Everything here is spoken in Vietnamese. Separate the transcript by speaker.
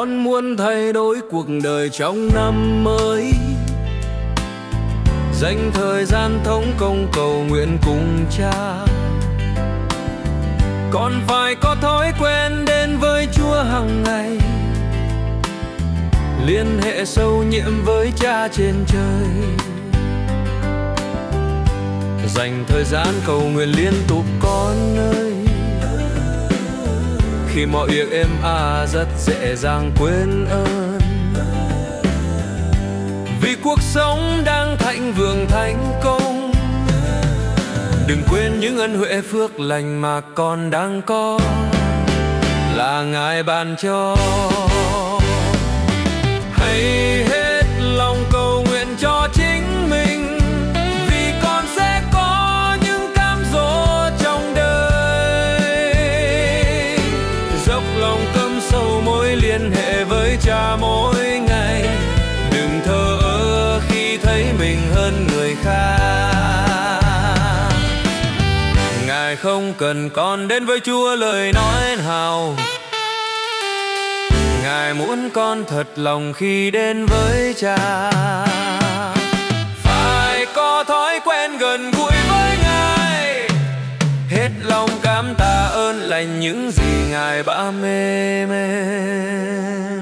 Speaker 1: Con muốn thay đổi cuộc đời trong năm mới, dành thời gian thống công cầu nguyện cùng Cha. Con phải có thói quen đến với Chúa hàng ngày, liên hệ sâu nhiệm với Cha trên trời, dành thời gian cầu nguyện liên tục con ơi. Khi mọi việc êm rất dễ dàng quên ơn, vì cuộc sống đang thịnh vượng thành công. Đừng quên những ân huệ phước lành mà con đang có, là Ngài ban cho. Hãy hết lòng cầu nguyện cho chính mình, vì con sẽ có những cám dỗ trong đời. Dốc lòng câm sâu mối liên hệ với Cha mỗi ngày, đừng thờ ơ khi thấy mình hơn người khác. Ngài không cần con đến với Chúa lời nói nào, Ngài muốn con thật lòng khi đến với Cha. Phải có thói quen gần gũi với Ngài, hết lòng cảm tạ ơn lành những gì Ngài ban mê.